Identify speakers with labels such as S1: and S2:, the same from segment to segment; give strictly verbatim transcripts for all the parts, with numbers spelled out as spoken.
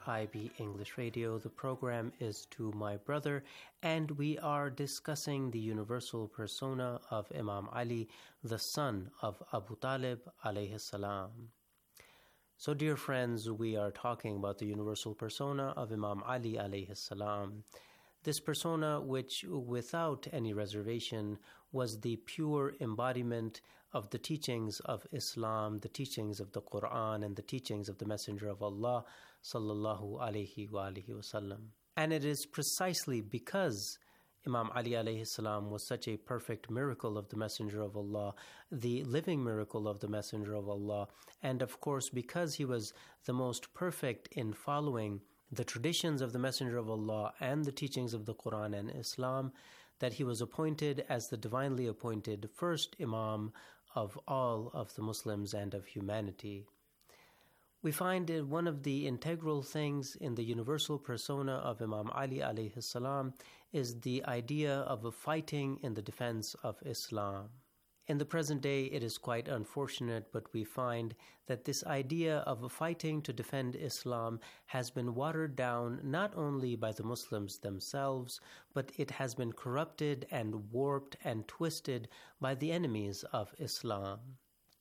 S1: I B English Radio. The program is To My Brother, and we are discussing the universal persona of Imam Ali, the son of Abu Talib alayhi salam. So, dear friends, we are talking about the universal persona of Imam Ali alayhi salam. This persona, which without any reservation was the pure embodiment of the teachings of Islam, the teachings of the Quran, and the teachings of the Messenger of Allah sallallahu alayhi wa alihi wasallam. And it is precisely because Imam Ali alayhi salam was such a perfect miracle of the Messenger of Allah, the living miracle of the Messenger of Allah, and of course because he was the most perfect in following the traditions of the Messenger of Allah and the teachings of the Quran and Islam, that he was appointed as the divinely appointed first Imam of all of the Muslims and of humanity. We find that one of the integral things in the universal persona of Imam Ali alayhi salam is the idea of a fighting in the defense of Islam. In the present day, it is quite unfortunate, but we find that this idea of fighting to defend Islam has been watered down not only by the Muslims themselves, but it has been corrupted and warped and twisted by the enemies of Islam.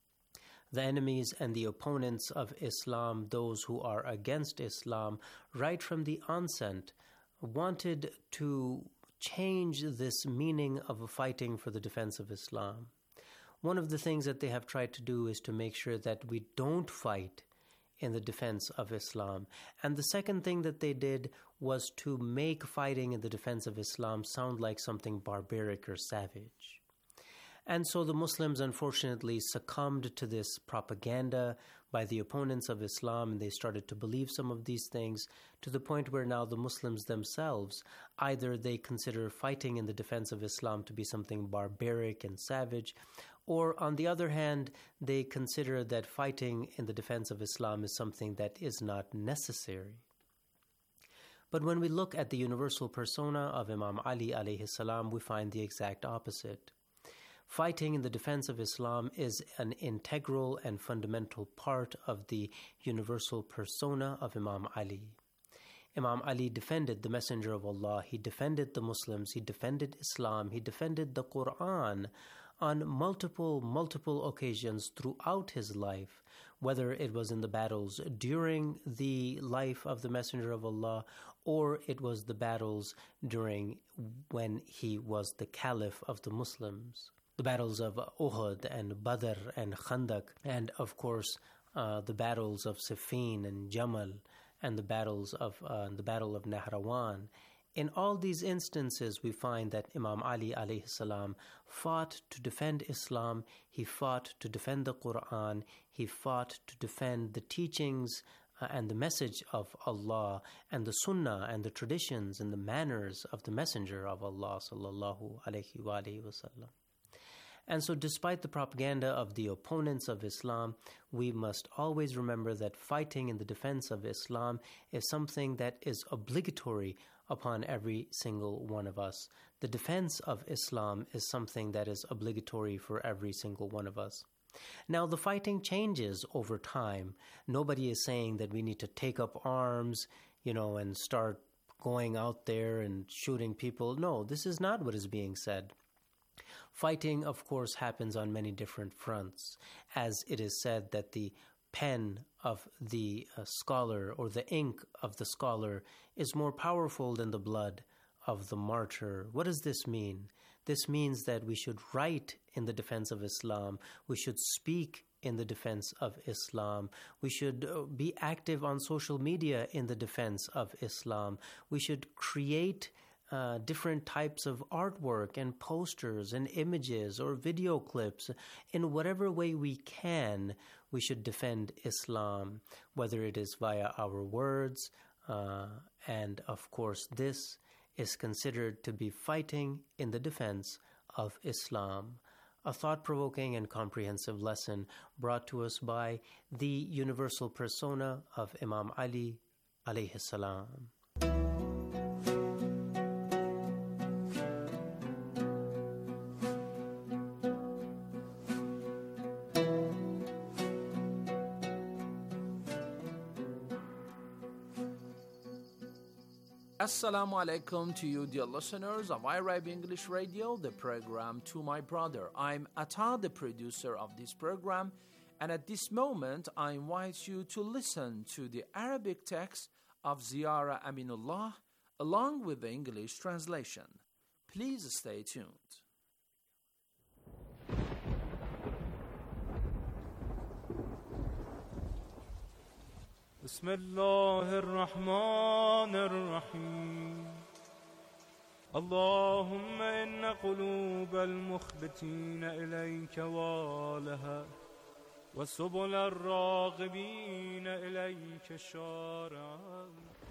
S1: The enemies and the opponents of Islam, those who are against Islam, right from the onset, wanted to change this meaning of fighting for the defense of Islam. One of the things that they have tried to do is to make sure that we don't fight in the defense of Islam. And the second thing that they did was to make fighting in the defense of Islam sound like something barbaric or savage. And so the Muslims unfortunately succumbed to this propaganda by the opponents of Islam, and they started to believe some of these things to the point where now the Muslims themselves, either they consider fighting in the defense of Islam to be something barbaric and savage, or on the other hand, they consider that fighting in the defense of Islam is something that is not necessary. But when we look at the universal persona of Imam Ali alayhi salam, we find the exact opposite. Fighting in the defense of Islam is an integral and fundamental part of the universal persona of Imam Ali. Imam Ali defended the Messenger of Allah, he defended the Muslims, he defended Islam, he defended the Quran on multiple, multiple occasions throughout his life, whether it was in the battles during the life of the Messenger of Allah or it was the battles during when he was the Caliph of the Muslims. The battles of Uhud and Badr and Khandak, and of course uh, the battles of Siffin and Jamal, and the battles of uh, the Battle of Nahrawan. In all these instances, we find that Imam Ali alayhi salam fought to defend Islam, he fought to defend the Quran, he fought to defend the teachings uh, and the message of Allah, and the Sunnah and the traditions and the manners of the Messenger of Allah sallallahu alayhi wa alihi wasallam. And so despite the propaganda of the opponents of Islam, we must always remember that fighting in the defense of Islam is something that is obligatory upon every single one of us. The defense of Islam is something that is obligatory for every single one of us. Now, the fighting changes over time. Nobody is saying that we need to take up arms, you know, and start going out there and shooting people. No, this is not what is being said. Fighting, of course, happens on many different fronts, as it is said that the pen of the uh, scholar or the ink of the scholar is more powerful than the blood of the martyr. What does this mean? This means that we should write in the defense of Islam. We should speak in the defense of Islam. We should be active on social media in the defense of Islam. We should create Uh, different types of artwork and posters and images or video clips. In whatever way we can, we should defend Islam, whether it is via our words. Uh, and of course, this is considered to be fighting in the defense of Islam. A thought-provoking and comprehensive lesson brought to us by the universal persona of Imam Ali alayhi salam.
S2: Assalamu alaikum to you, dear listeners of Arab English Radio, the program To My Brother. I'm Atta, the producer of this program, and at this moment I invite you to listen to the Arabic text of Ziyara Aminullah along with the English translation. Please stay tuned.
S3: بسم الله الرحمن الرحيم اللهم إن قلوب المخبتين إليك والها وسبل الراغبين إليك شارعا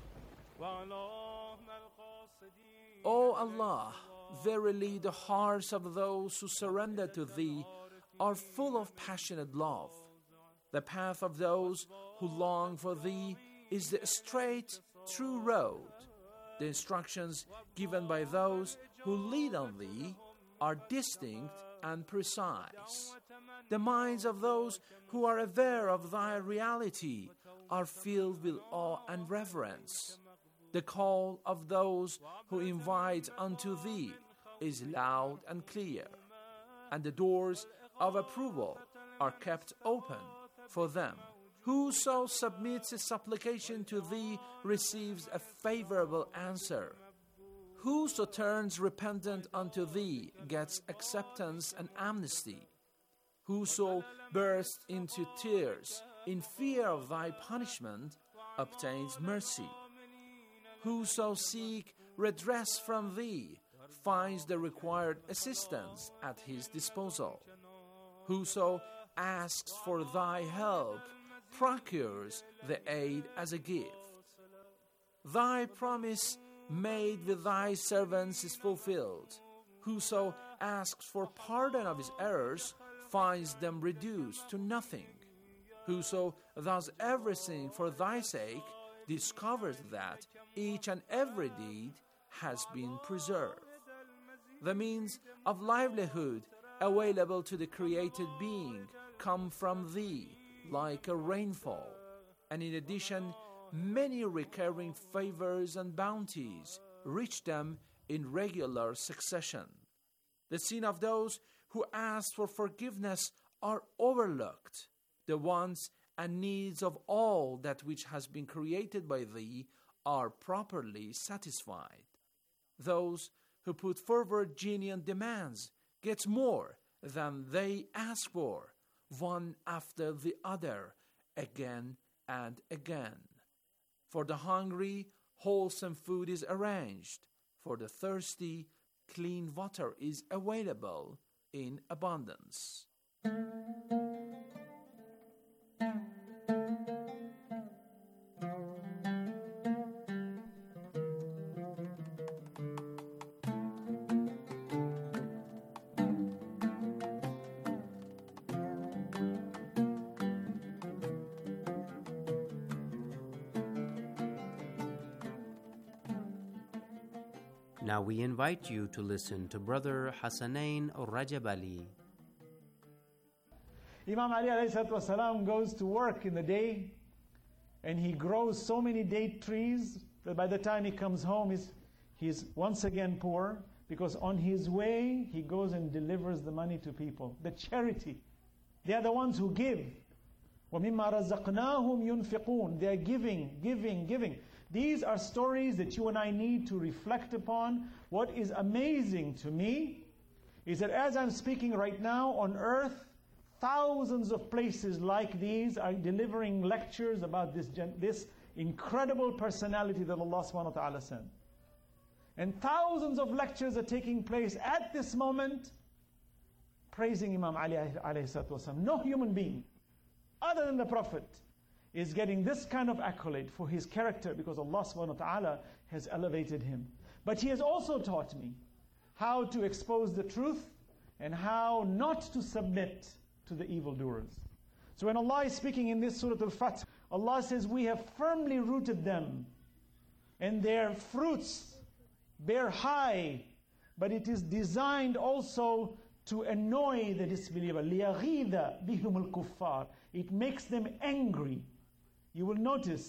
S3: وعلام القاصدين.
S2: O Allah, verily the hearts of those who surrender to Thee are full of passionate love. The path of those who long for Thee is the straight, true road. The instructions given by those who lead on Thee are distinct and precise. The minds of those who are aware of Thy reality are filled with awe and reverence. The call of those who invite unto Thee is loud and clear, and the doors of approval are kept open for them. Whoso submits a supplication to Thee receives a favorable answer. Whoso turns repentant unto Thee gets acceptance and amnesty. Whoso bursts into tears in fear of Thy punishment obtains mercy. Whoso seek redress from Thee finds the required assistance at his disposal. Whoso asks for Thy help procures the aid as a gift. Thy promise made with Thy servants is fulfilled. Whoso asks for pardon of his errors finds them reduced to nothing. Whoso does everything for Thy sake discovers that each and every deed has been preserved. The means of livelihood available to the created being come from Thee like a rainfall, and in addition many recurring favors and bounties reach them in regular succession. The sin of those who ask for forgiveness are overlooked. The wants and needs of all that which has been created by Thee are properly satisfied. Those who put forward genuine demands get more than they ask for, one after the other, again and again. For the hungry, wholesome food is arranged. For the thirsty, clean water is available in abundance.
S1: Now we invite you to listen to Brother Hassanain Rajab Ali.
S4: Imam Ali alayhi salatu wasalam goes to work in the day, and he grows so many date trees that by the time he comes home he's, he's once again poor, because on his way he goes and delivers the money to people. The charity. They are the ones who give. وَمِمَّا رَزَقْنَاهُمْ يُنْفِقُونَ. They are giving, giving, giving. These are stories that you and I need to reflect upon. What is amazing to me is that as I'm speaking right now on earth, thousands of places like these are delivering lectures about this, this incredible personality that Allah subhanahu wa ta'ala sent. And thousands of lectures are taking place at this moment praising Imam Ali alayhi salatu wasalam. No human being other than the Prophet is getting this kind of accolade for his character, because Allah subhanahu wa ta'ala has elevated him. But he has also taught me how to expose the truth and how not to submit to the evildoers. So when Allah is speaking in this Surah Al-Fath, Allah says, we have firmly rooted them, and their fruits bear high, but it is designed also to annoy the disbeliever. لِيَغِيظَ بِهُمُ الْكُفَّارِ. It makes them angry. You will notice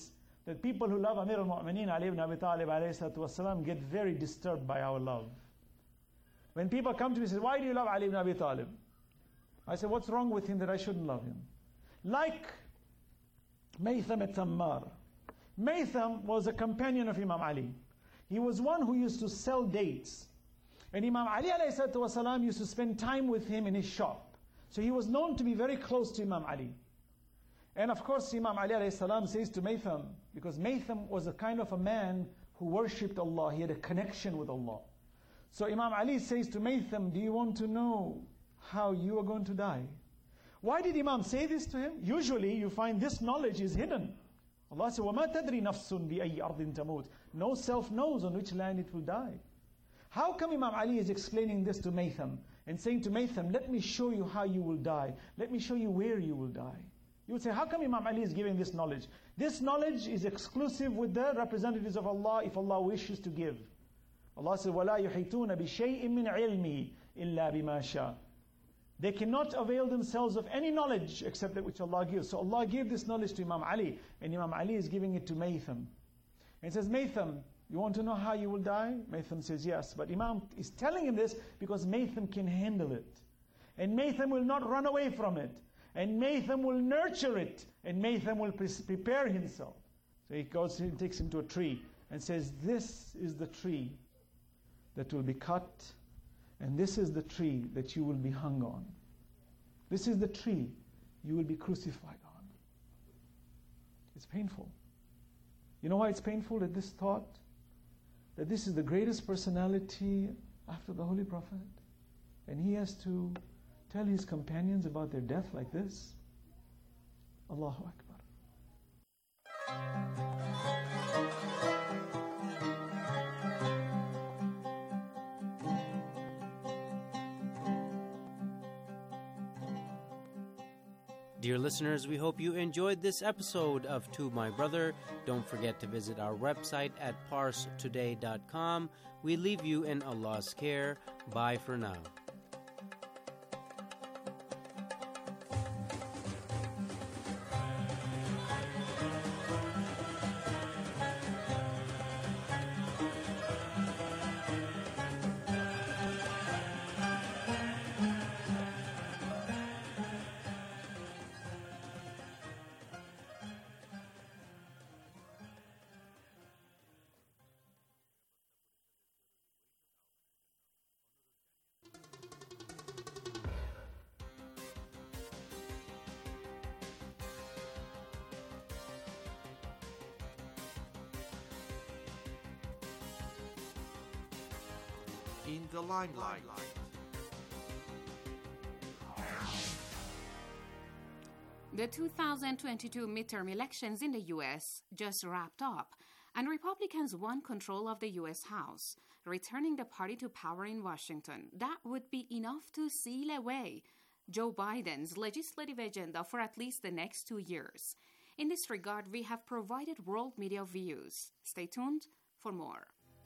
S4: that people who love Amir al-Mu'mineen Ali ibn Abi Talib alayhi salatu wasalam get very disturbed by our love. When people come to me and say, why do you love Ali ibn Abi Talib? I say, what's wrong with him that I shouldn't love him? Like Maytham at-Tammar. Maytham was a companion of Imam Ali. He was one who used to sell dates. And Imam Ali alayhi salatu wasalam used to spend time with him in his shop. So he was known to be very close to Imam Ali. And of course Imam Ali alayhi salam says to Maytham, because Maytham was a kind of a man who worshipped Allah, he had a connection with Allah. So Imam Ali says to Maytham, do you want to know how you are going to die? Why did Imam say this to him? Usually you find this knowledge is hidden. Allah says, وَمَا تَدْرِي نَفْسٌ بِأَيِّ أَرْضٍ تَمُوتٍ. No self knows on which land it will die. How come Imam Ali is explaining this to Maytham and saying to Maytham, let me show you how you will die. Let me show you where you will die. You would say, how come Imam Ali is giving this knowledge? This knowledge is exclusive with the representatives of Allah if Allah wishes to give. Allah says, وَلَا يُحِيطُونَ بِشَيْءٍ مِّنْ عِلْمِهِ إِلَّا بِمَا شَاءَ. They cannot avail themselves of any knowledge except that which Allah gives. So Allah gave this knowledge to Imam Ali, and Imam Ali is giving it to Maytham. And he says, Maytham, you want to know how you will die? Maytham says, yes. But Imam is telling him this because Maytham can handle it. And Maytham will not run away from it. And Maytham will nurture it. And Maytham will pre- prepare himself. So he goes and takes him to a tree and says, this is the tree that will be cut, and this is the tree that you will be hung on. This is the tree you will be crucified on. It's painful. You know why it's painful? At this thought that this is the greatest personality after the Holy Prophet, and he has to tell his companions about their death like this. Allahu Akbar.
S1: Dear listeners, we hope you enjoyed this episode of To My Brother. Don't forget to visit our website at pars today dot com. We leave you in Allah's care. Bye for now.
S5: In the limelight.
S6: The two thousand twenty-two midterm elections in the U S just wrapped up, and Republicans won control of the U S House, returning the party to power in Washington. That would be enough to seal away Joe Biden's legislative agenda for at least the next two years. In this regard, we have provided world media views. Stay tuned for more.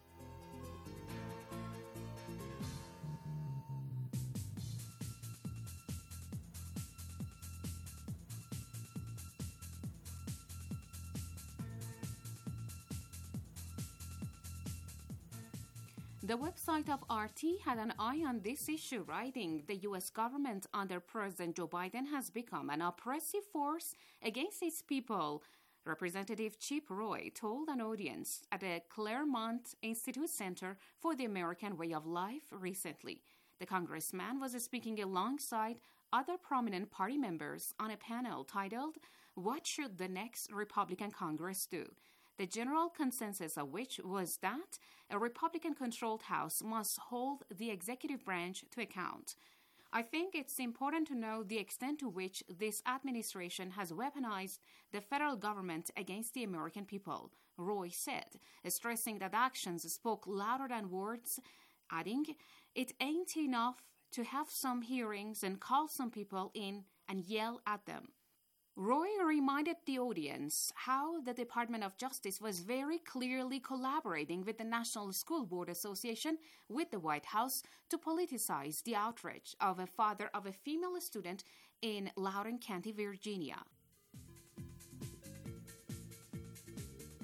S6: The website of R T had an eye on this issue, writing, the U S government under President Joe Biden has become an oppressive force against its people. Representative Chip Roy told an audience at a Claremont Institute Center for the American Way of Life recently. The congressman was speaking alongside other prominent party members on a panel titled, What Should the Next Republican Congress Do? The general consensus of which was that a Republican-controlled House must hold the executive branch to account. I think it's important to know the extent to which this administration has weaponized the federal government against the American people, Roy said, stressing that actions spoke louder than words, adding, it ain't enough to have some hearings and call some people in and yell at them. Roy reminded the audience how the Department of Justice was very clearly collaborating with the National School Board Association with the White House to politicize the outrage of a father of a female student in Loudoun County, Virginia.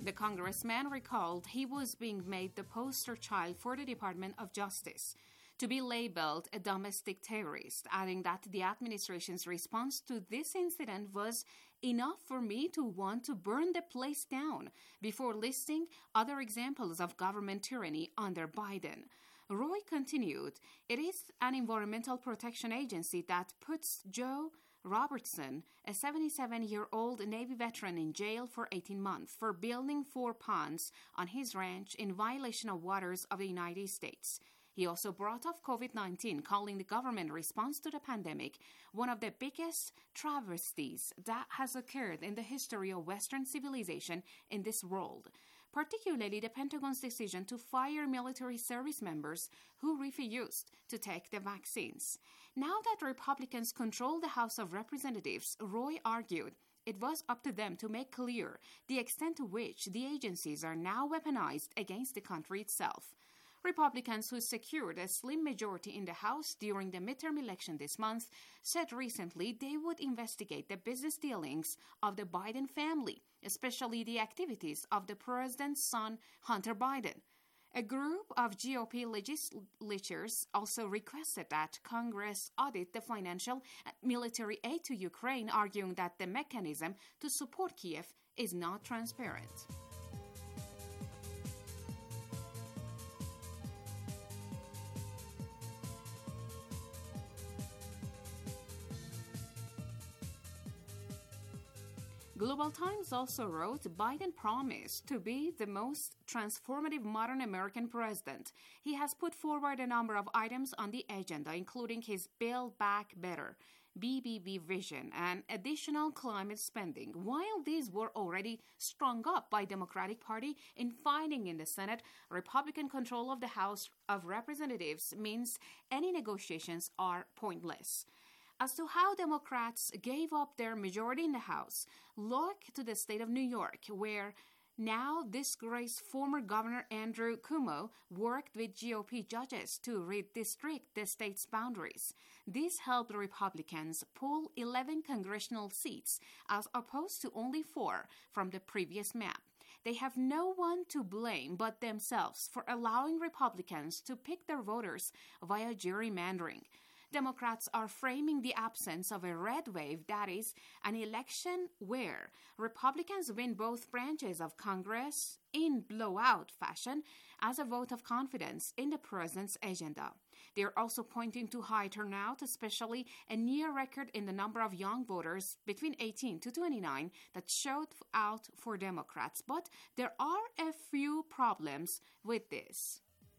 S6: The congressman recalled he was being made the poster child for the Department of Justice to be labeled a domestic terrorist, adding that the administration's response to this incident was enough for me to want to burn the place down, before listing other examples of government tyranny under Biden. Roy continued, "It is an environmental protection agency that puts Joe Robertson, a seventy-seven-year-old Navy veteran, in jail for eighteen months for building four ponds on his ranch in violation of waters of the United States." He also brought up COVID nineteen, calling the government response to the pandemic one of the biggest travesties that has occurred in the history of Western civilization in this world, particularly the Pentagon's decision to fire military service members who refused to take the vaccines. Now that Republicans control the House of Representatives, Roy argued it was up to them to make clear the extent to which the agencies are now weaponized against the country itself. Republicans who secured a slim majority in the House during the midterm election this month said recently they would investigate the business dealings of the Biden family, especially the activities of the president's son, Hunter Biden. A group of G O P legislators also requested that Congress audit the financial and military aid to Ukraine, arguing that the mechanism to support Kiev is not transparent. Global Times also wrote, Biden promised to be the most transformative modern American president. He has put forward a number of items on the agenda, including his Build Back Better, B B B vision, and additional climate spending. While these were already strung up by Democratic Party in fighting in the Senate, Republican control of the House of Representatives means any negotiations are pointless. As to how Democrats gave up their majority in the House, look to the state of New York, where now disgraced former Governor Andrew Cuomo worked with G O P judges to redistrict the state's boundaries. This helped Republicans pull eleven congressional seats as opposed to only four from the previous map. They have no one to blame but themselves for allowing Republicans to pick their voters via gerrymandering. Democrats are framing the absence of a red wave, that is, an election where Republicans win both branches of Congress in blowout fashion, as a vote of confidence in the president's agenda. They are also pointing to high turnout, especially a near record in the number of young voters between eighteen to twenty-nine that showed out for Democrats. But there are a few problems with this.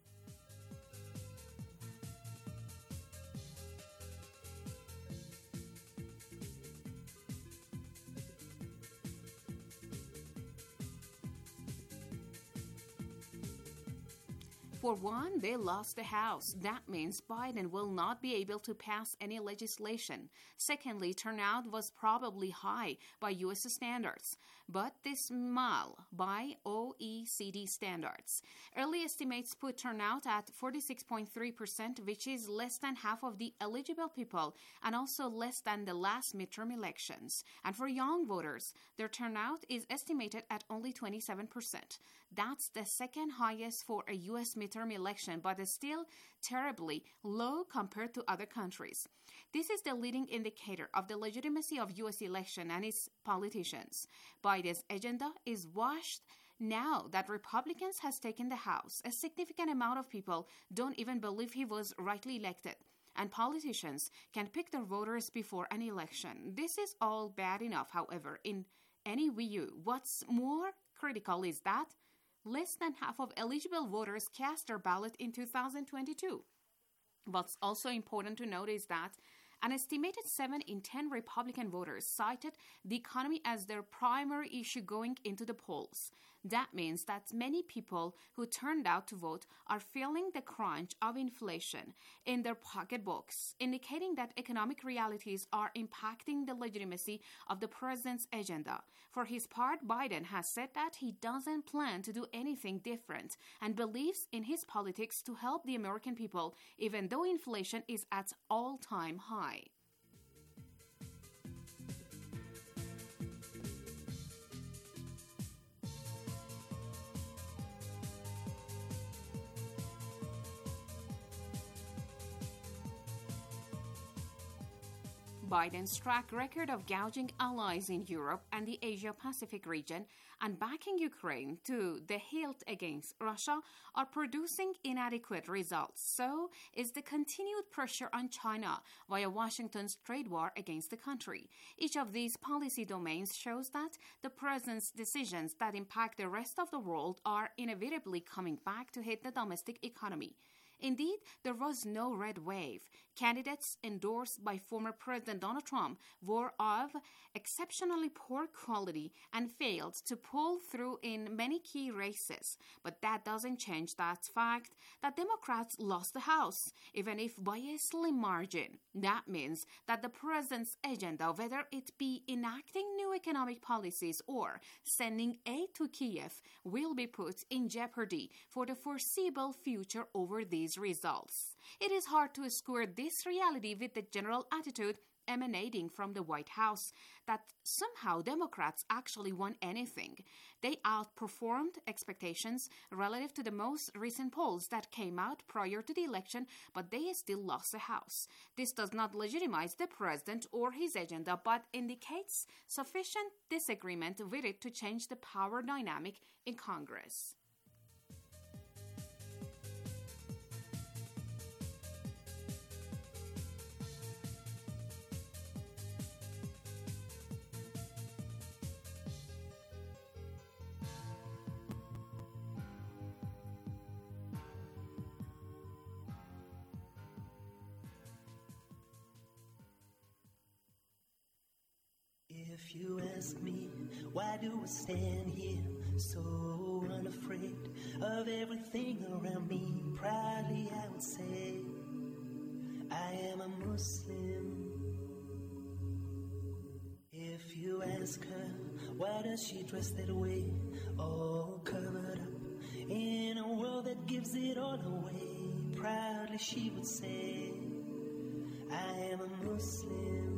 S6: For one, they lost the House. That means Biden will not be able to pass any legislation. Secondly, turnout was probably high by U S standards, but dismal by O E C D standards. Early estimates put turnout at forty-six point three percent, which is less than half of the eligible people and also less than the last midterm elections. And for young voters, their turnout is estimated at only twenty-seven percent. That's the second highest for a U S midterm election, but is still terribly low compared to other countries. This is the leading indicator of the legitimacy of U S election and its politicians. Biden's agenda is washed now that Republicans has taken the House. A significant amount of people don't even believe he was rightly elected, and politicians can pick their voters before an election. This is all bad enough, however, in any view. What's more critical is that less than half of eligible voters cast their ballot in two thousand twenty-two. What's also important to note is that an estimated seven in ten Republican voters cited the economy as their primary issue going into the polls. That means that many people who turned out to vote are feeling the crunch of inflation in their pocketbooks, indicating that economic realities are impacting the legitimacy of the president's agenda. For his part, Biden has said that he doesn't plan to do anything different and believes in his politics to help the American people, even though inflation is at all-time high. Biden's track record of gouging allies in Europe and the Asia-Pacific region and backing Ukraine to the hilt against Russia are producing inadequate results. So is the continued pressure on China via Washington's trade war against the country. Each of these policy domains shows that the president's decisions that impact the rest of the world are inevitably coming back to hit the domestic economy. Indeed, there was no red wave. Candidates endorsed by former President Donald Trump were of exceptionally poor quality and failed to pull through in many key races. But that doesn't change that fact that Democrats lost the House, even if by a slim margin. That means that the president's agenda, whether it be enacting new economic policies or sending aid to Kiev, will be put in jeopardy for the foreseeable future over these results. It is hard to square this reality with the general attitude emanating from the White House that somehow Democrats actually won anything. They outperformed expectations relative to the most recent polls that came out prior to the election, but they still lost the House. This does not legitimize the president or his agenda, but indicates sufficient disagreement with it to change the power dynamic in Congress.
S7: If you ask me, why do I stand here so unafraid of everything around me? Proudly I would say, I am a Muslim. If you ask her, why does she dress that way, all covered up in a world that gives it all away? Proudly she would say, I am a Muslim.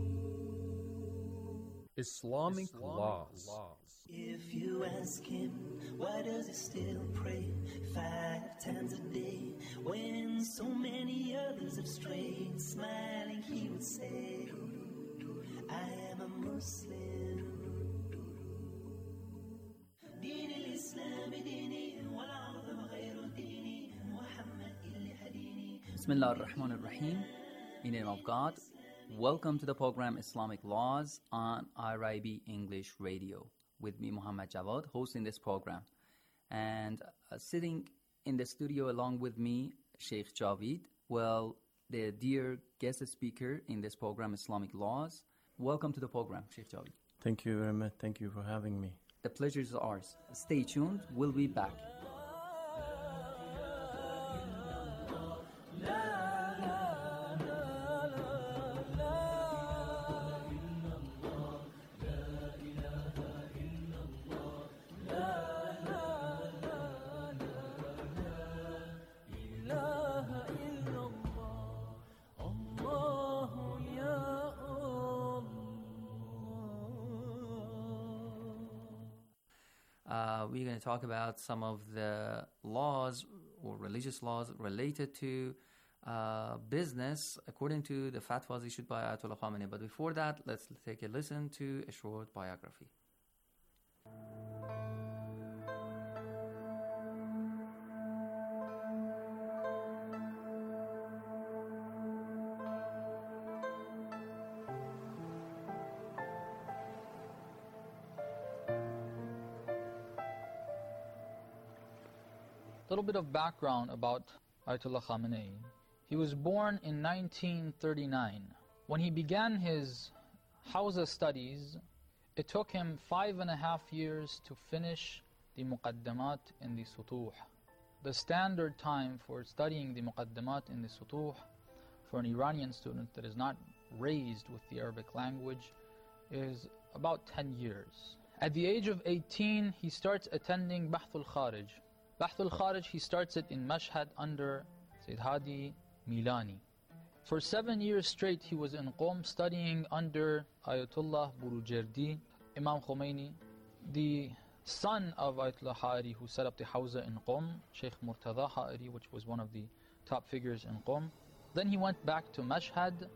S2: Islamic, Islamic laws.
S7: laws. If you ask him, why does he still pray five times a day when so many others have strayed? Smiling, he would say, I am a Muslim. دين الإسلام ديني والعظم غير ديني محمد اللي هديني.
S8: Bismillah ar-Rahman ar-Rahim. In the name of God. Welcome to the program Islamic Laws on I R I B English Radio with me, Muhammad Jawad, hosting this program. And uh, sitting in the studio along with me, Sheikh Javid, well, the dear guest speaker in this program, Islamic Laws. Welcome to the program, Sheikh Javid.
S9: Thank you very much. Thank you for having me.
S8: The pleasure is ours. Stay tuned. We'll be back. Uh, we're going to talk about some of the laws or religious laws related to uh, business according to the fatwas issued by Ayatollah Khamenei. But before that, let's take a listen to a short biography.
S10: A little bit of background about Ayatollah Khamenei. He was born in nineteen thirty-nine. When he began his Hawza studies, it took him five and a half years to finish the Muqaddamat in the Sutuh. The standard time for studying the Muqaddamat in the Sutuh for an Iranian student that is not raised with the Arabic language is about ten years. At the age of eighteen, he starts attending Bahthul Kharij. Bahthul Kharij, he starts it in Mashhad under Sayyid Hadi Milani. For seven years straight, he was in Qom studying under Ayatollah Burujerdi, Imam Khomeini, the son of Ayatollah Ha'ari who set up the Hawza in Qom, Sheikh Murtada Ha'ari, which was one of the top figures in Qom. Then he went back to Mashhad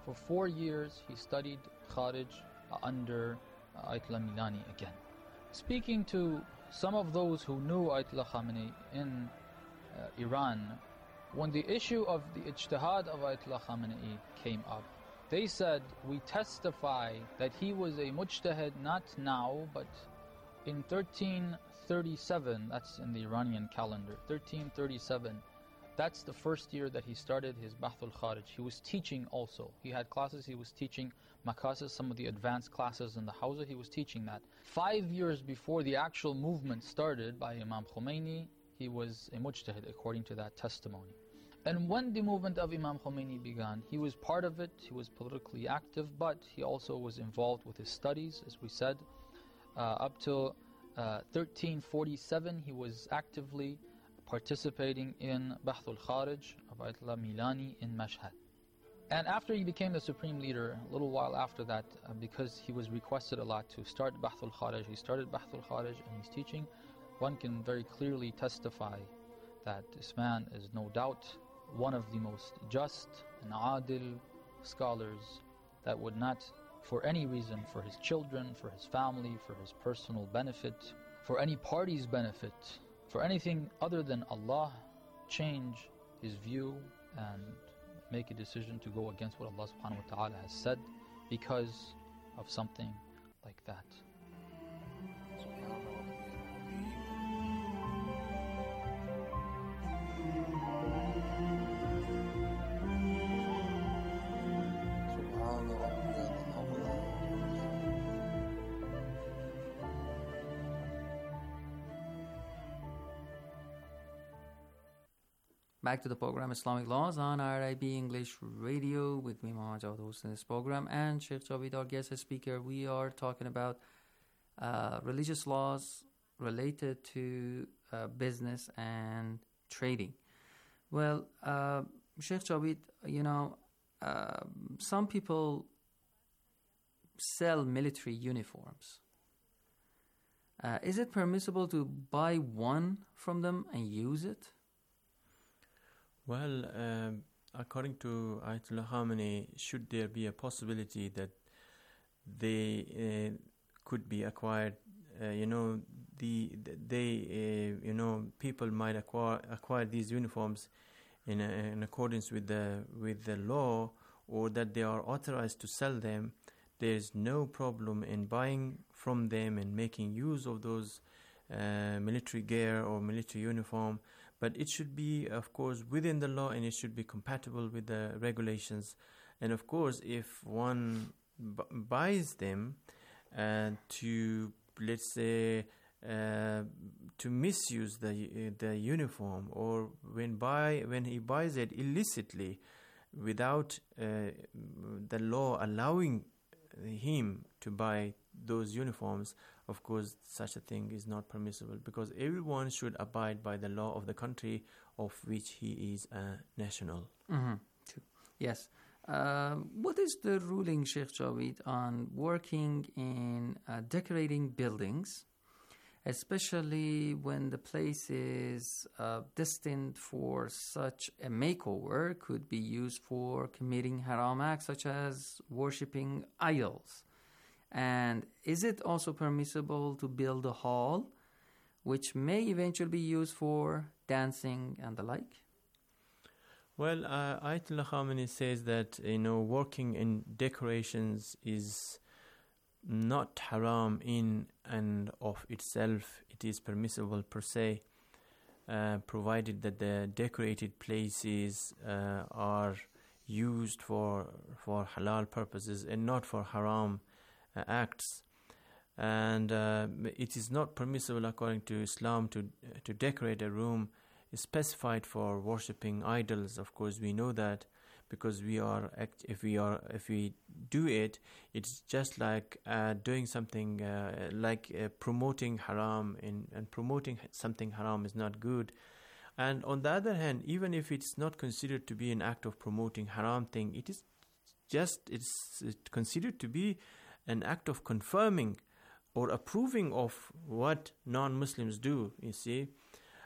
S10: For four years, he studied Kharij uh, under uh, Ayatollah Milani again. Speaking to some of those who knew Ayatollah Khamenei in uh, Iran, when the issue of the ijtihad of Ayatollah Khamenei came up, they said, we testify that he was a mujtahid not now, but in thirteen thirty-seven, that's in the Iranian calendar, thirteen thirty-seven, that's the first year that he started his Bahthul Kharij. He was teaching also. He had classes, he was teaching Makasis, some of the advanced classes in the Hawza, he was teaching that. Five years before the actual movement started by Imam Khomeini, he was a mujtahid according to that testimony. And when the movement of Imam Khomeini began, he was part of it, he was politically active, but he also was involved with his studies, as we said. Uh, up till uh, thirteen forty-seven, he was actively participating in Bahthul Kharij of Ayatollah Milani in Mashhad. And after he became the supreme leader, a little while after that, uh, because he was requested a lot to start Bahthul Kharij, he started Bahthul Kharij and he's teaching. One can very clearly testify that this man is no doubt one of the most just and adil scholars that would not, for any reason, for his children, for his family, for his personal benefit, for any party's benefit, for anything other than Allah, change his view and make a decision to go against what Allah subhanahu wa ta'ala has said because of something like that.
S8: Back to the program Islamic Laws on R I B English Radio with me, Muhammad Jawad, hosting this program, and Sheikh Javid, our guest speaker. We are talking about uh, religious laws related to uh, business and trading. Well, uh, Sheikh Javid, you know, uh, some people sell military uniforms. Uh, is it permissible to buy one from them and use it?
S9: Well, um, according to Ayatollah Khamenei, should there be a possibility that they uh, could be acquired, uh, you know, the they, uh, you know, people might acquire acquire these uniforms in, a, in accordance with the with the law, or that they are authorized to sell them. There is no problem in buying from them and making use of those uh, military gear or military uniform. But it should be, of course, within the law, and it should be compatible with the regulations. And of course, if one b- buys them uh, to, let's say, uh, to misuse the the uniform, or when buy when he buys it illicitly, without uh, the law allowing him to buy those uniforms, of course, such a thing is not permissible, because everyone should abide by the law of the country of which he is a national.
S8: Mm-hmm. Yes. Uh, what is the ruling, Sheikh Javid, on working in uh, decorating buildings, especially when the place is uh, destined for such a makeover, could be used for committing haram acts such as worshipping idols? And is it also permissible to build a hall which may eventually be used for dancing and the like?
S9: Well, uh, Ayatollah Khamenei says that, you know, working in decorations is not haram in and of itself. It is permissible per se, uh, provided that the decorated places uh, are used for for halal purposes and not for haram uh, acts. And uh, it is not permissible, according to Islam, to to decorate a room specified for worshipping idols. Of course, we know that, because we are act- if we are if we do it, it's just like uh, doing something uh, like uh, promoting haram, and, and promoting something haram is not good. And on the other hand, even if it's not considered to be an act of promoting haram thing, it is just it's considered to be an act of confirming or approving of what non-Muslims do, you see.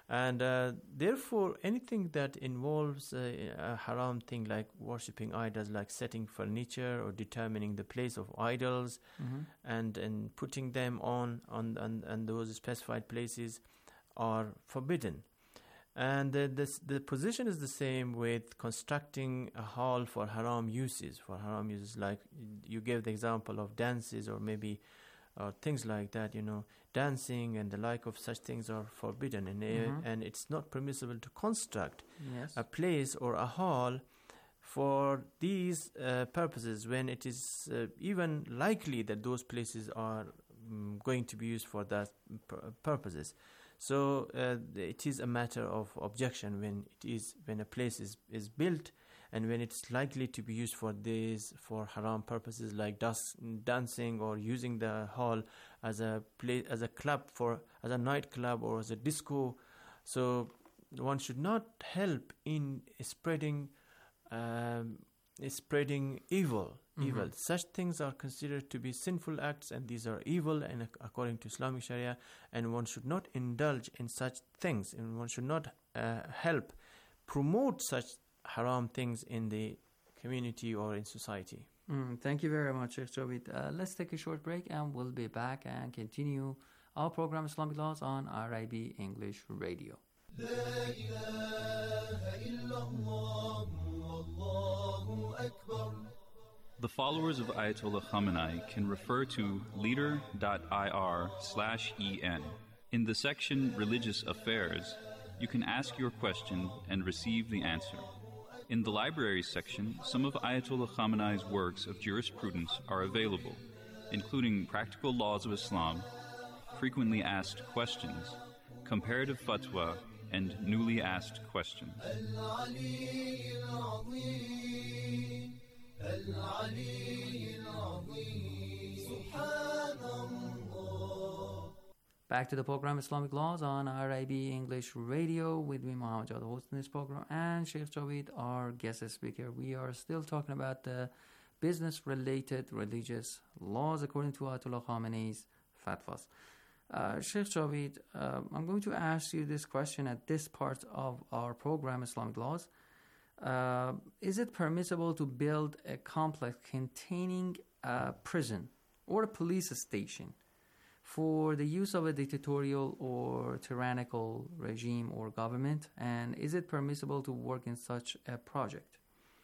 S9: And uh, therefore, anything that involves uh, a haram thing like worshipping idols, like setting furniture or determining the place of idols, mm-hmm. and and putting them on on, on on those specified places, are forbidden. And the, the the position is the same with constructing a hall for haram uses. For haram uses, like you gave the example of dances or maybe or things like that, you know, dancing and the like of such things are forbidden, and mm-hmm. and it's not permissible to construct
S8: yes.
S9: a place or a hall for these uh, purposes when it is uh, even likely that those places are um, going to be used for that pur- purposes. So uh, it is a matter of objection when it is when a place is, is built and when it's likely to be used for these for haram purposes like das- dancing or using the hall as a place as a club for as a nightclub or as a disco. So one should not help in spreading um, spreading evil. Mm-hmm. Evil. Such things are considered to be sinful acts, and these are evil, and according to Islamic Sharia, and one should not indulge in such things, and one should not uh, help promote such haram things in the community or in society.
S8: Mm, thank you very much, Sheikh Jawid. Uh, let's take a short break, and we'll be back and continue our program Islamic Laws on R I B English Radio. La ilaha illallah,
S11: Allahu Akbar. The followers of Ayatollah Khamenei can refer to leader.ir slash en. In the section Religious Affairs, you can ask your question and receive the answer. In the Libraries section, some of Ayatollah Khamenei's works of jurisprudence are available, including Practical Laws of Islam, Frequently Asked Questions, Comparative Fatwa, and Newly Asked Questions.
S8: Back to the program Islamic Laws on R I B English Radio with me, Muhammad Jawad, hosting this program, and Sheikh Jawid, our guest speaker. We are still talking about the business-related religious laws according to Ayatollah Khamenei's fatwas. Uh, Sheikh Jawid, uh, I'm going to ask you this question at this part of our program Islamic Laws. Uh, is it permissible to build a complex containing a prison or a police station for the use of a dictatorial or tyrannical regime or government? And is it permissible to work in such a project?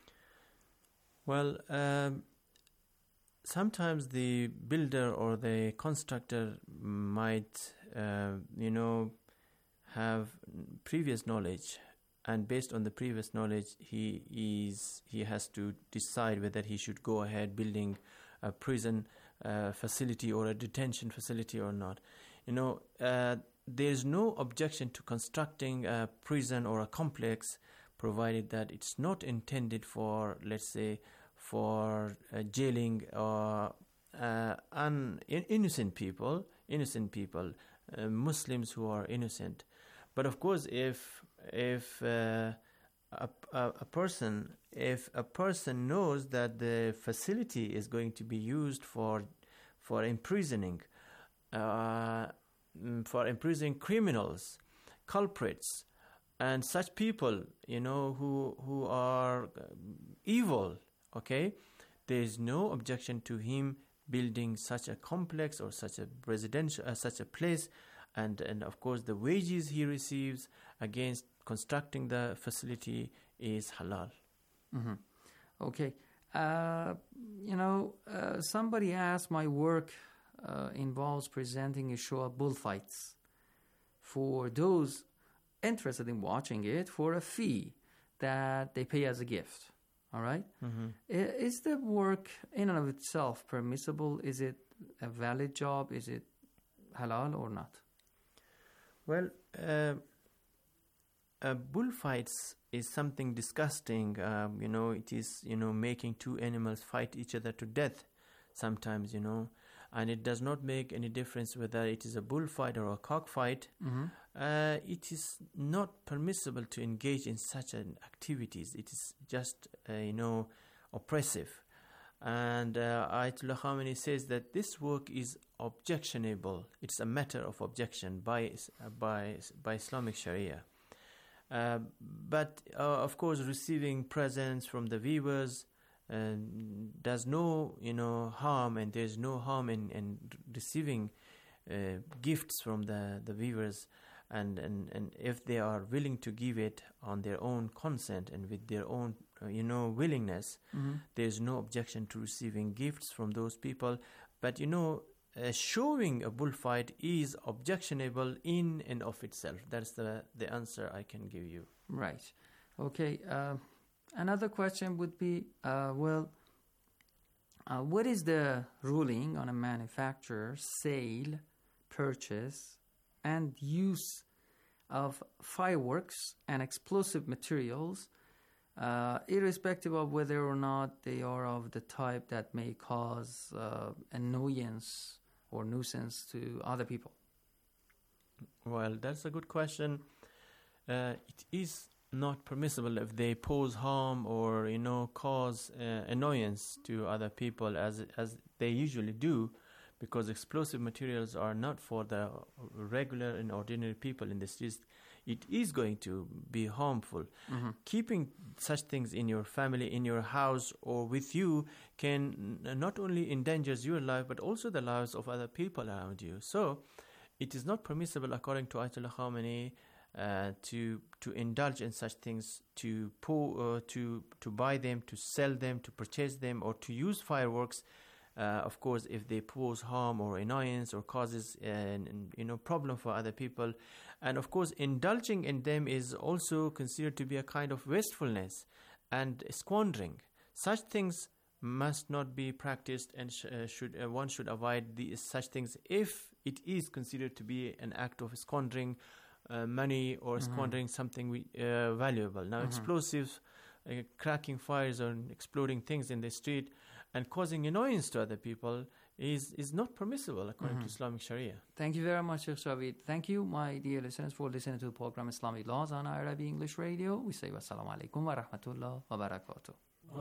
S9: Well, um, sometimes the builder or the constructor might, uh, you know, have previous knowledge. And based on the previous knowledge, he is he has to decide whether he should go ahead building a prison uh, facility or a detention facility or not. You know, uh, there is no objection to constructing a prison or a complex, provided that it's not intended for, let's say, for uh, jailing or uh, un- innocent people, innocent people, uh, Muslims who are innocent. But of course, if if uh, a, a, a person if a person knows that the facility is going to be used for for imprisoning uh, for imprisoning criminals, culprits, and such people, you know, who who are evil, okay, there is no objection to him building such a complex or such a residential uh, such a place. And, and of course, the wages he receives against constructing the facility is halal.
S8: Mm-hmm. Okay. Uh, you know, uh, somebody asked, my work uh, involves presenting a show of bullfights for those interested in watching it for a fee that they pay as a gift. All right?
S9: Mm-hmm.
S8: Is the work in and of itself permissible? Is it a valid job? Is it halal or not?
S9: Well, uh, uh, bullfights is something disgusting. Um, you know, it is, you know, making two animals fight each other to death sometimes, you know, and it does not make any difference whether it is a bullfight or a cockfight.
S8: Mm-hmm.
S9: Uh, it is not permissible to engage in such an activities. It is just, uh, you know, oppressive. And uh, Ayatollah Khamenei says that this work is objectionable. It's a matter of objection by by by Islamic Sharia. Uh, but uh, of course, receiving presents from the viewers uh, does no you know harm, and there's no harm in, in receiving uh, gifts from the the viewers. And, and and if they are willing to give it on their own consent and with their own, uh, you know, willingness, mm-hmm. there's no objection to receiving gifts from those people. But, you know, uh, showing a bullfight is objectionable in and of itself. That's the, the answer I can give you.
S12: Right. Okay. Uh, another question would be, uh, well, uh, what is the ruling on a manufacturer's sale, purchase, and use of fireworks and explosive materials, uh, irrespective of whether or not they are of the type that may cause uh, annoyance or nuisance to other people?
S9: Well, that's a good question. Uh, it is not permissible if they pose harm or, you know, cause uh, annoyance to other people, as as they usually do, because explosive materials are not for the regular and ordinary people in the streets. It is going to be harmful. Mm-hmm. Keeping such things in your family, in your house, or with you can n- not only endangers your life, but also the lives of other people around you. So it is not permissible, according to Ayatollah Khamenei, uh, to to indulge in such things, to po- uh, to to buy them, to sell them, to purchase them, or to use fireworks. Uh, of course, if they pose harm or annoyance or causes uh, an, you know problem for other people, and of course, indulging in them is also considered to be a kind of wastefulness and squandering. Such things must not be practiced, and sh- uh, should uh, one should avoid the, such things if it is considered to be an act of squandering uh, money or mm-hmm. squandering something we, uh, valuable. Now, mm-hmm. explosives, uh, cracking fires or exploding things in the street and causing annoyance to other people is, is not permissible according mm-hmm. to Islamic Sharia.
S12: Thank you very much, Sheikh Javid. Thank you, my dear listeners, for listening to the program Islamic Laws on I R I B English Radio. We say wassalamu alaikum wa rahmatullah wa barakatuh.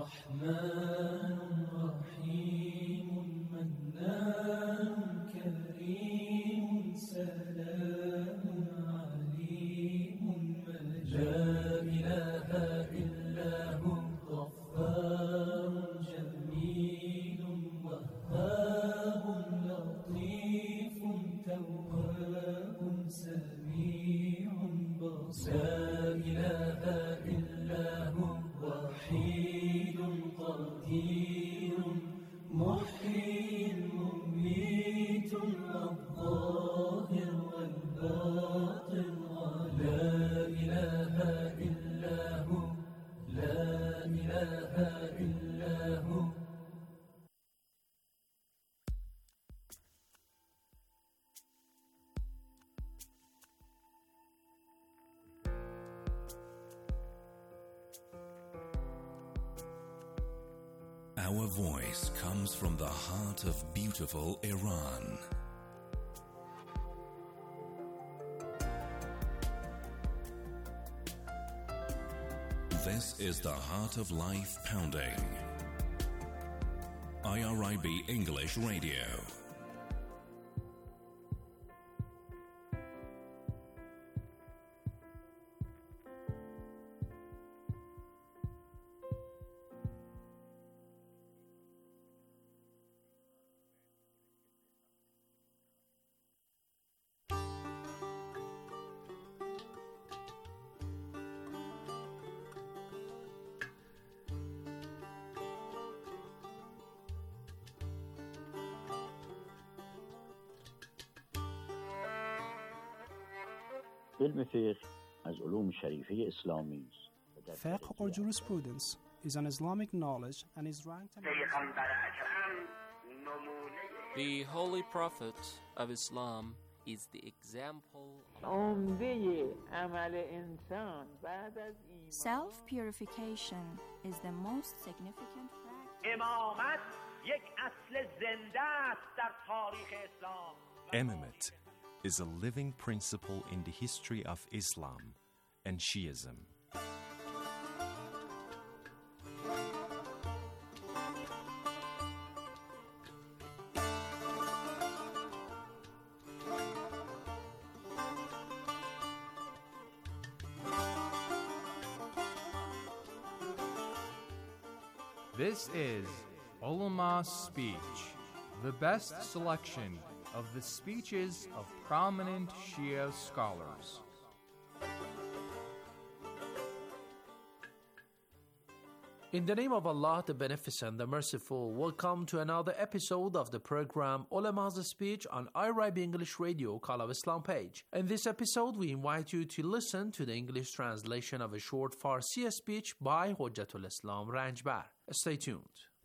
S13: Our voice comes from the heart of beautiful Iran. This is the Heart of Life Pounding. I R I B English Radio.
S14: علم فقه از علوم شریفه اسلامی است.
S15: Fiqh or jurisprudence is an Islamic knowledge and is ranked among
S16: The Holy Prophet of Islam is the example.
S17: Self-purification is the most significant practice.
S18: Imamate is a living principle in the history of Islam and Shiism.
S19: This is Ulama Speech, the best selection of the speeches of prominent Shia scholars.
S2: In the name of Allah, the Beneficent, the Merciful, welcome to another episode of the program Ulama's Speech on I R I B English Radio, Call of Islam page. In this episode, we invite you to listen to the English translation of a short Farsi speech by Hujjatul Islam Ranjbar. Stay tuned.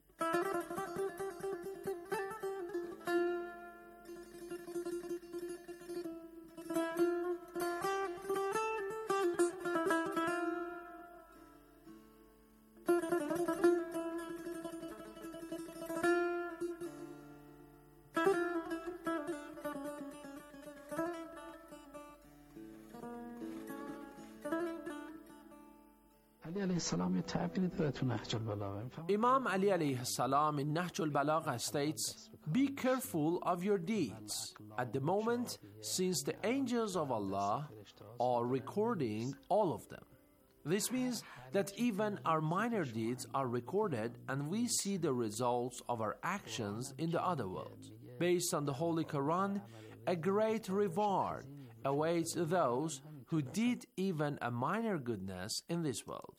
S2: Imam Ali alayhi salam in Nahj al-Balagha states, "Be careful of your deeds. At the moment, since the angels of Allah are recording all of them." This means that even our minor deeds are recorded and we see the results of our actions in the other world. Based on the Holy Quran, a great reward awaits those who did even a minor goodness in this world.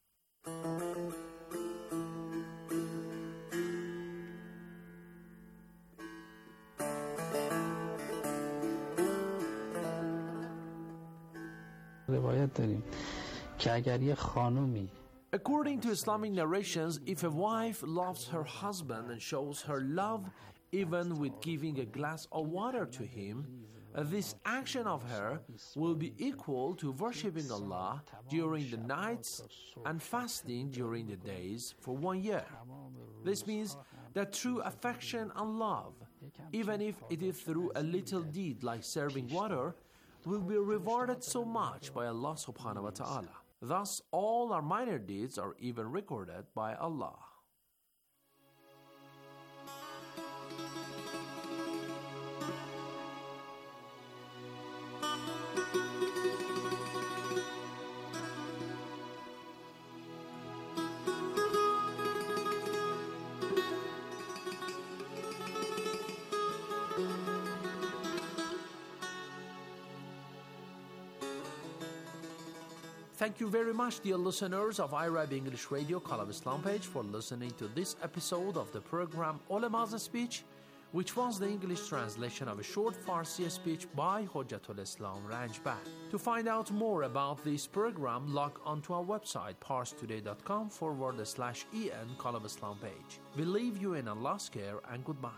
S2: According to Islamic narrations, if a wife loves her husband and shows her love even with giving a glass of water to him, this action of her will be equal to worshipping Allah during the nights and fasting during the days for one year. This means that true affection and love, even if it is through a little deed like serving water, will be rewarded so much by Allah subhanahu wa ta'ala. Thus, all our minor deeds are even recorded by Allah. Thank you very much, dear listeners of I R I B English Radio, Call of Islam page, for listening to this episode of the program Ulama's Speech, which was the English translation of a short Farsi speech by Hujjatul Islam Ranjbar. To find out more about this program, log on to our website, parstoday.com forward slash en Call of Islam page. We leave you in Allah's care and goodbye.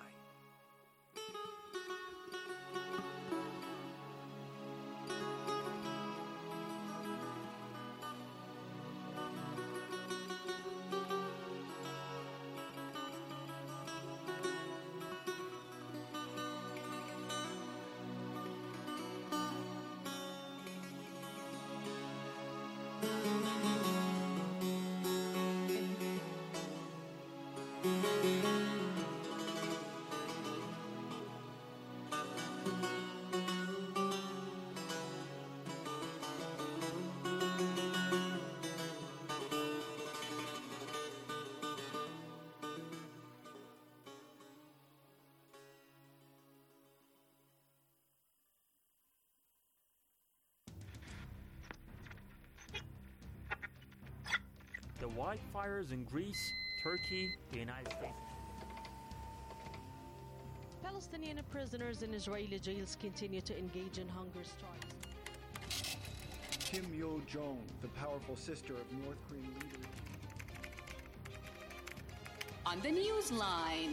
S20: The wildfires in Greece, Turkey, the United States.
S21: Palestinian prisoners in Israeli jails continue to engage in hunger strikes.
S22: Kim Yo-jong, the powerful sister of North Korean leader.
S6: On the Newsline.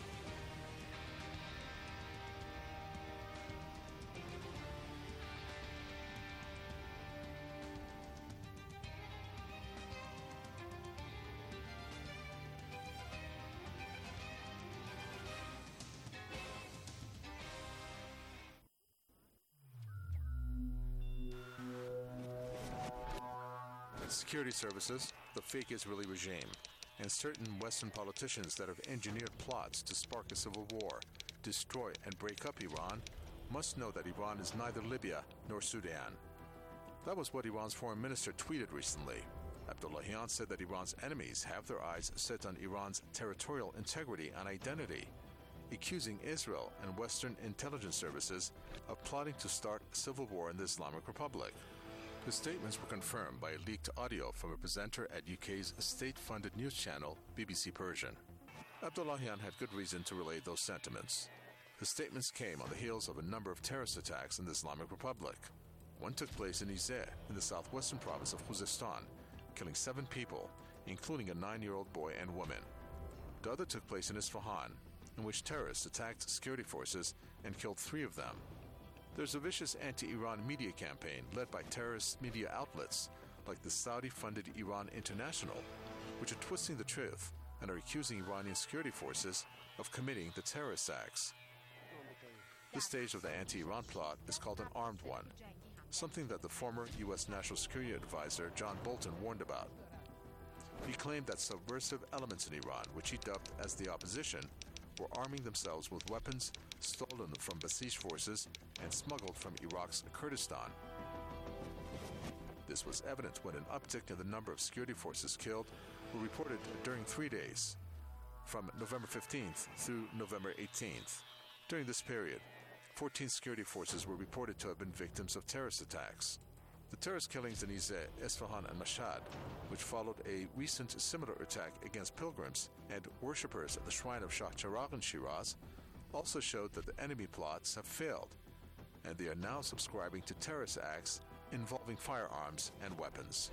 S23: Security services, the fake Israeli regime, and certain Western politicians that have engineered plots to spark a civil war, destroy and break up Iran, must know that Iran is neither Libya nor Sudan. That was what Iran's foreign minister tweeted recently. Abdullahian said that Iran's enemies have their eyes set on Iran's territorial integrity and identity, accusing Israel and Western intelligence services of plotting to start a civil war in the Islamic Republic. The statements were confirmed by a leaked audio from a presenter at U K's state-funded news channel B B C Persian. Abdullahian had good reason to relay those sentiments. The statements came on the heels of a number of terrorist attacks in the Islamic Republic. One took place in Izeh, in the southwestern province of Khuzestan, killing seven people, including a nine-year-old boy and woman. The other took place in Isfahan, in which terrorists attacked security forces and killed three of them. There's a vicious anti-Iran media campaign led by terrorist media outlets like the Saudi-funded Iran International, which are twisting the truth and are accusing Iranian security forces of committing the terrorist acts. This stage of the anti-Iran plot is called an armed one, something that the former U S National Security Advisor John Bolton warned about. He claimed that subversive elements in Iran, which he dubbed as the opposition, were arming themselves with weapons stolen from Basij forces and smuggled from Iraq's Kurdistan. This was evident when an uptick in the number of security forces killed were reported during three days, from November fifteenth through November eighteenth. During this period, fourteen security forces were reported to have been victims of terrorist attacks. The terrorist killings in Izeh, Isfahan, and Mashhad, which followed a recent similar attack against pilgrims and worshippers at the shrine of Shah Cheragh in Shiraz, also showed that the enemy plots have failed, and they are now subscribing to terrorist acts involving firearms and weapons.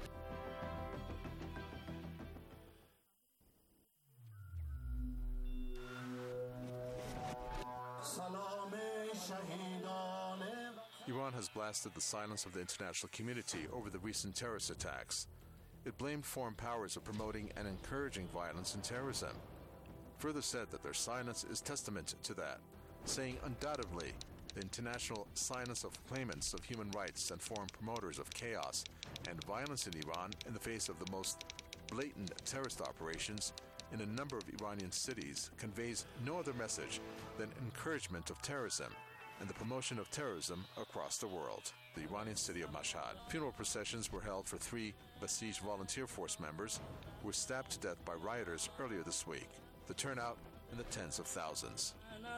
S23: Iran has blasted the silence of the international community over the recent terrorist attacks. It blamed foreign powers of promoting and encouraging violence and terrorism. Further said that their silence is testament to that, saying undoubtedly the international silence of claimants of human rights and foreign promoters of chaos and violence in Iran in the face of the most blatant terrorist operations in a number of Iranian cities conveys no other message than encouragement of terrorism and the promotion of terrorism across the world. The Iranian city of Mashhad. Funeral processions were held for three Basij volunteer force members who were stabbed to death by rioters earlier this week. The turnout in the tens of thousands.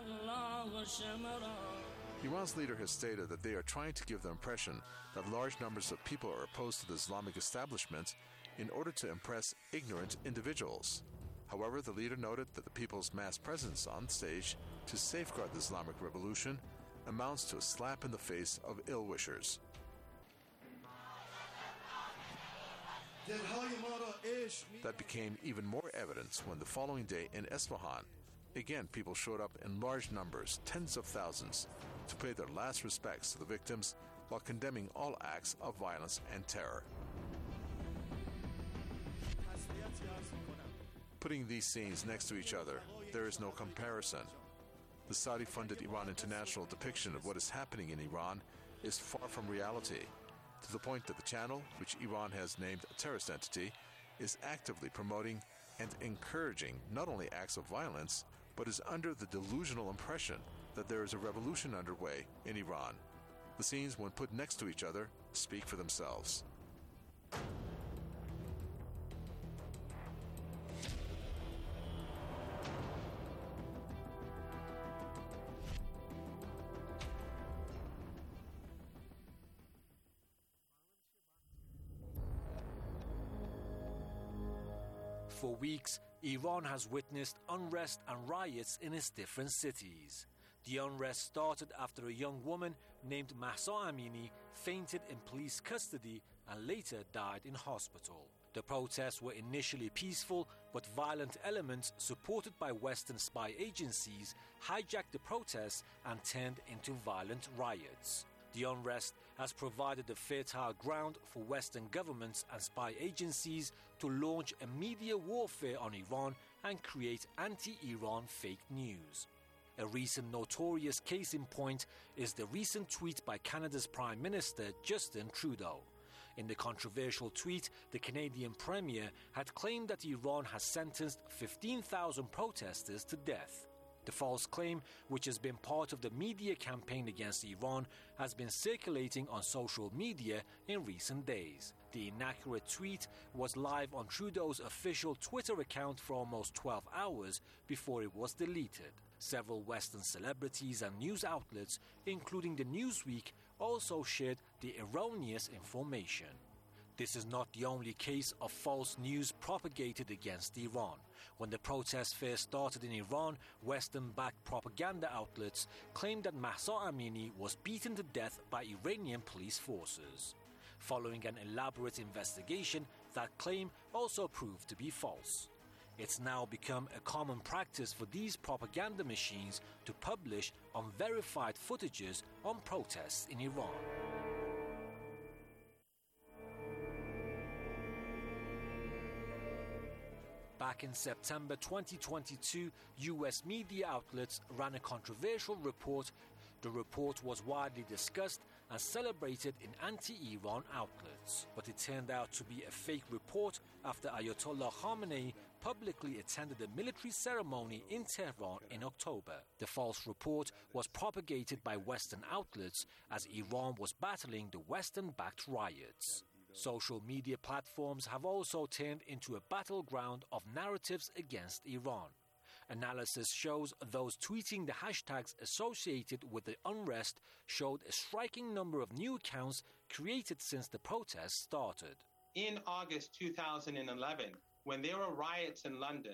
S23: Iran's leader has stated that they are trying to give the impression that large numbers of people are opposed to the Islamic establishment in order to impress ignorant individuals. However, the leader noted that the people's mass presence on stage to safeguard the Islamic revolution amounts to a slap in the face of ill-wishers. That became even more evident when the following day in Isfahan, again people showed up in large numbers, tens of thousands, to pay their last respects to the victims while condemning all acts of violence and terror. Putting these scenes next to each other, there is no comparison. The Saudi-funded Iran International depiction of what is happening in Iran is far from reality, to the point that the channel, which Iran has named a terrorist entity, is actively promoting and encouraging not only acts of violence, but is under the delusional impression that there is a revolution underway in Iran. The scenes, when put next to each other, speak for themselves.
S1: For weeks, Iran has witnessed unrest and riots in its different cities. The unrest started after a young woman named Mahsa Amini fainted in police custody and later died in hospital. The protests were initially peaceful, but violent elements supported by Western spy agencies hijacked the protests and turned into violent riots. The unrest has provided a fertile ground for Western governments and spy agencies to launch a media warfare on Iran and create anti-Iran fake news. A recent notorious case in point is the recent tweet by Canada's Prime Minister Justin Trudeau. In the controversial tweet, the Canadian Premier had claimed that Iran has sentenced fifteen thousand protesters to death. The false claim, which has been part of the media campaign against Iran, has been circulating on social media in recent days. The inaccurate tweet was live on Trudeau's official Twitter account for almost twelve hours before it was deleted. Several Western celebrities and news outlets, including the Newsweek, also shared the erroneous information. This is not the only case of false news propagated against Iran. When the protests first started in Iran, Western-backed propaganda outlets claimed that Mahsa Amini was beaten to death by Iranian police forces. Following an elaborate investigation, that claim also proved to be false. It's now become a common practice for these propaganda machines to publish unverified footages on protests in Iran. Back in September twenty twenty-two, U S media outlets ran a controversial report. The report was widely discussed and celebrated in anti-Iran outlets, but it turned out to be a fake report after Ayatollah Khamenei publicly attended a military ceremony in Tehran in October. The false report was propagated by Western outlets as Iran was battling the Western-backed riots. Social media platforms have also turned into a battleground of narratives against Iran. Analysis shows those tweeting the hashtags associated with the unrest showed a striking number of new accounts created since the protests started.
S3: In August two thousand eleven, when there were riots in London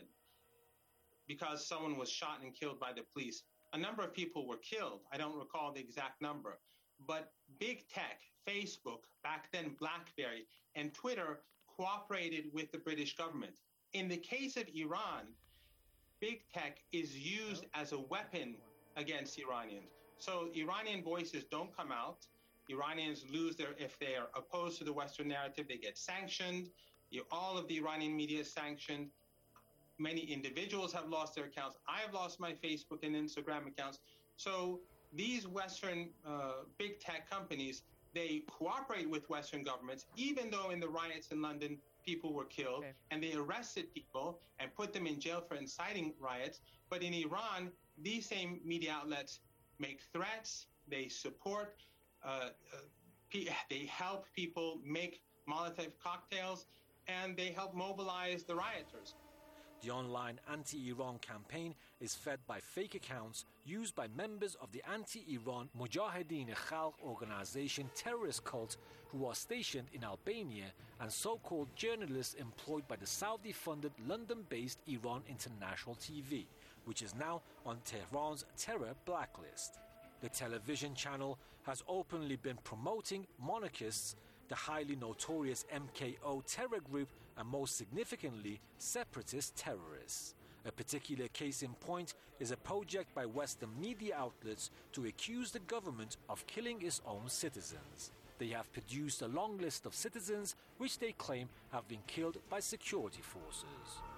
S3: because someone was shot and killed by the police, a number of people were killed. I don't recall the exact number. But big tech, Facebook, back then BlackBerry, and Twitter cooperated with the British government. In the case of Iran, big tech is used as a weapon against Iranians. So Iranian voices don't come out. Iranians lose their, if they are opposed to the Western narrative, they get sanctioned. You, all of the Iranian media is sanctioned. Many individuals have lost their accounts. I have lost my Facebook and Instagram accounts. So these Western uh, big tech companies, they cooperate with Western governments, even though in the riots in London, people were killed, okay. and they arrested people and put them in jail for inciting riots. But in Iran, these same media outlets make threats, they support, uh, uh, they help people make Molotov cocktails, and they help mobilize the rioters.
S1: The online anti-Iran campaign is fed by fake accounts used by members of the anti-Iran Mujahideen Khalq organization terrorist cult who are stationed in Albania, and so-called journalists employed by the Saudi-funded London-based Iran International T V, which is now on Tehran's terror blacklist. The television channel has openly been promoting monarchists, the highly notorious M K O terror group, and most significantly, separatist terrorists. A particular case in point is a project by Western media outlets to accuse the government of killing its own citizens. They have produced a long list of citizens which they claim have been killed by security forces.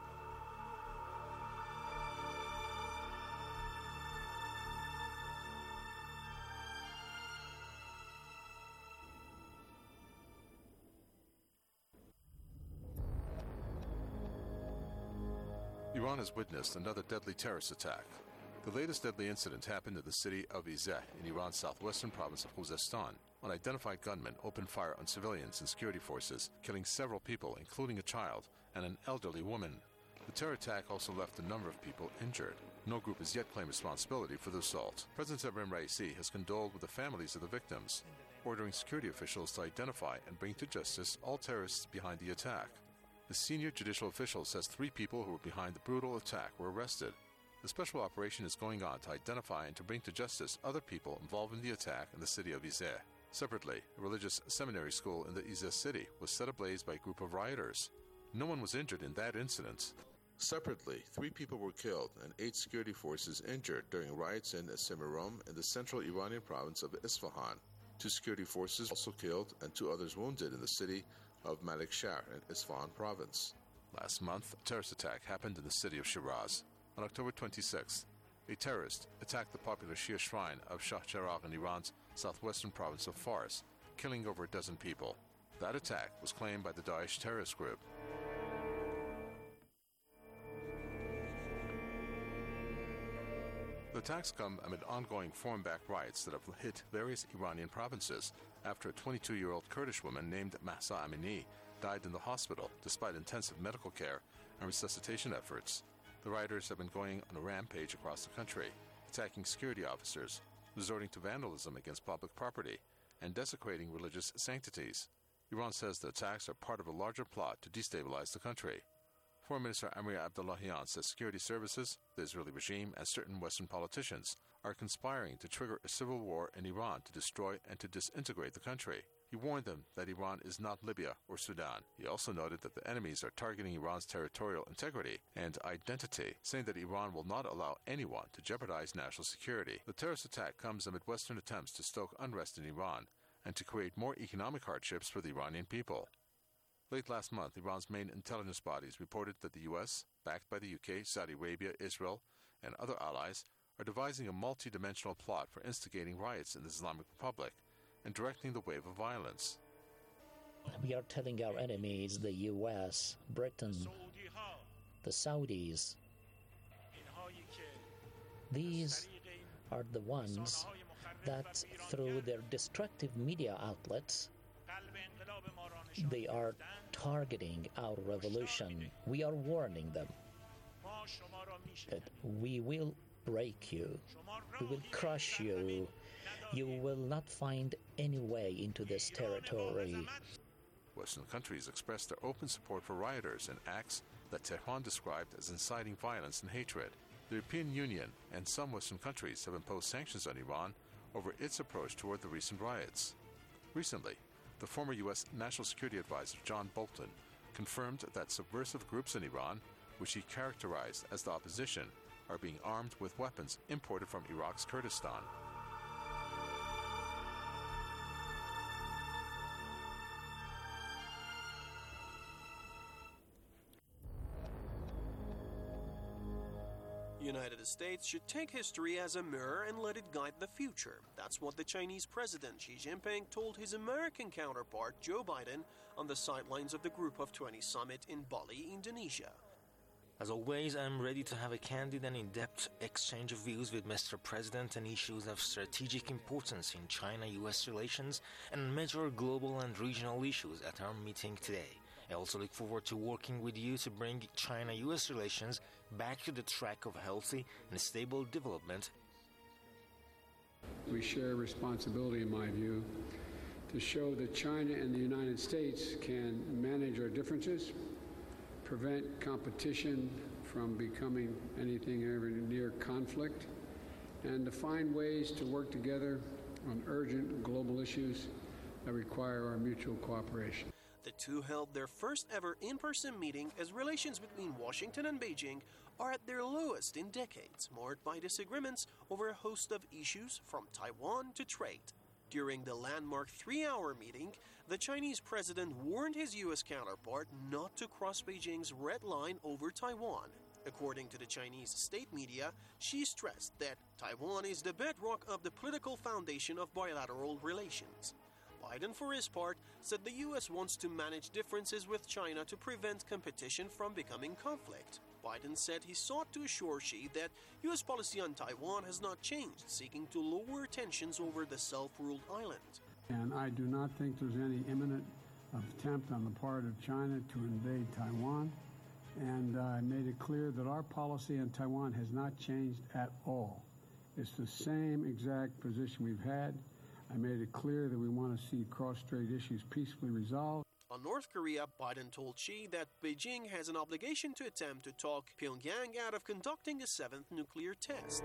S23: Iran has witnessed another deadly terrorist attack. The latest deadly incident happened in the city of Izeh in Iran's southwestern province of Khuzestan. Unidentified gunmen opened fire on civilians and security forces, killing several people, including a child and an elderly woman. The terror attack also left a number of people injured. No group has yet claimed responsibility for the assault. President Ebrahim Raisi has condoled with the families of the victims, ordering security officials to identify and bring to justice all terrorists behind the attack. The senior judicial official says three people who were behind the brutal attack were arrested. The special operation is going on to identify and to bring to justice other people involved in the attack in the city of Izeh. Separately, a religious seminary school in the Izeh city was set ablaze by a group of rioters. No one was injured in that incident.
S4: Separately, three people were killed and eight security forces injured during riots in Semirom in the central Iranian province of Isfahan. Two security forces also killed and two others wounded in the city of Malikshar in Isfahan province.
S23: Last month, a terrorist attack happened in the city of Shiraz. On October twenty-sixth, a terrorist attacked the popular Shia shrine of Shah Cheragh in Iran's southwestern province of Fars, killing over a dozen people. That attack was claimed by the Daesh terrorist group. The attacks come amid ongoing foreign-backed riots that have hit various Iranian provinces after a twenty-two-year-old Kurdish woman named Mahsa Amini died in the hospital despite intensive medical care and resuscitation efforts. The rioters have been going on a rampage across the country, attacking security officers, resorting to vandalism against public property, and desecrating religious sanctities. Iran says the attacks are part of a larger plot to destabilize the country. Foreign Minister Amir Abdullahian says security services, the Israeli regime, and certain Western politicians are conspiring to trigger a civil war in Iran to destroy and to disintegrate the country. He warned them that Iran is not Libya or Sudan. He also noted that the enemies are targeting Iran's territorial integrity and identity, saying that Iran will not allow anyone to jeopardize national security. The terrorist attack comes amid Western attempts to stoke unrest in Iran and to create more economic hardships for the Iranian people. Late last month, Iran's main intelligence bodies reported that the U S, backed by the U K, Saudi Arabia, Israel, and other allies, are devising a multi-dimensional plot for instigating riots in the Islamic Republic and directing the wave of violence.
S5: We are telling our enemies, the U S, Britain, the Saudis, these are the ones that, through their destructive media outlets, they are targeting our revolution. We are warning them that we will break you, we will crush you, you will not find any way into this territory.
S23: Western countries expressed their open support for rioters in acts that Tehran described as inciting violence and hatred. The European Union and some Western countries have imposed sanctions on Iran over its approach toward the recent riots. Recently, the former U S National Security Advisor John Bolton confirmed that subversive groups in Iran, which he characterized as the opposition, are being armed with weapons imported from Iraq's Kurdistan.
S7: United States should take history as a mirror and let it guide the future. That's what the Chinese President Xi Jinping told his American counterpart Joe Biden on the sidelines of the Group of twenty summit in Bali, Indonesia.
S10: As always, I'm ready to have a candid and in-depth exchange of views with Mister President on issues of strategic importance in China-U S relations and major global and regional issues at our meeting today. I also look forward to working with you to bring China-U S relations back to the track of healthy and stable development.
S24: We share responsibility, in my view, to show that China and the United States can manage our differences, prevent competition from becoming anything ever near conflict, and to find ways to work together on urgent global issues that require our mutual cooperation.
S7: The two held their first ever in-person meeting as relations between Washington and Beijing are at their lowest in decades, marked by disagreements over a host of issues from Taiwan to trade. During the landmark three-hour meeting, the Chinese president warned his U S counterpart not to cross Beijing's red line over Taiwan. According to the Chinese state media, Xi stressed that Taiwan is the bedrock of the political foundation of bilateral relations. Biden, for his part, said the U S wants to manage differences with China to prevent competition from becoming conflict. Biden said he sought to assure Xi that U S policy on Taiwan has not changed, seeking to lower tensions over the self-ruled island.
S24: And I do not think there's any imminent attempt on the part of China to invade Taiwan. And I made it clear that our policy on Taiwan has not changed at all. It's the same exact position we've had. I made it clear that we want to see cross-strait issues peacefully resolved.
S7: On North Korea, Biden told Xi that Beijing has an obligation to attempt to talk Pyongyang out of conducting a seventh nuclear test.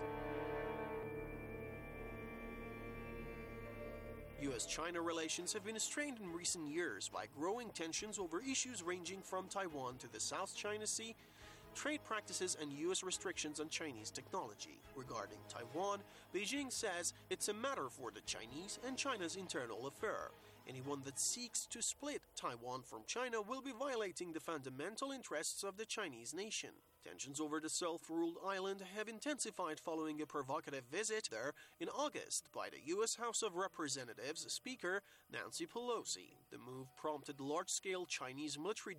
S7: U S China relations have been strained in recent years by growing tensions over issues ranging from Taiwan to the South China Sea, trade practices, and U S restrictions on Chinese technology. Regarding Taiwan, Beijing says it's a matter for the Chinese and China's internal affair. Anyone that seeks to split Taiwan from China will be violating the fundamental interests of the Chinese nation. Tensions over the self-ruled island have intensified following a provocative visit there in August by the U S House of Representatives Speaker Nancy Pelosi. The move prompted large-scale Chinese military